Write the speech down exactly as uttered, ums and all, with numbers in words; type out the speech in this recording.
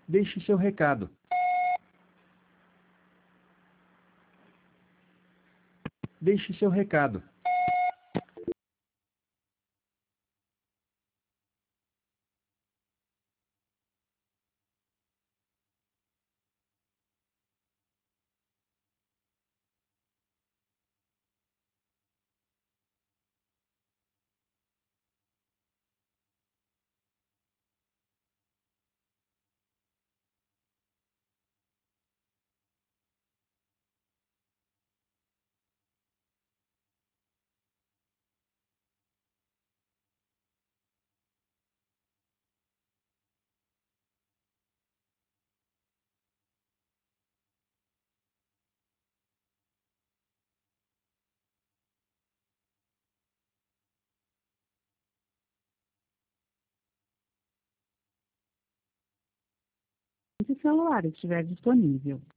Deixe seu recado. Deixe seu recado. Se o celular estiver disponível.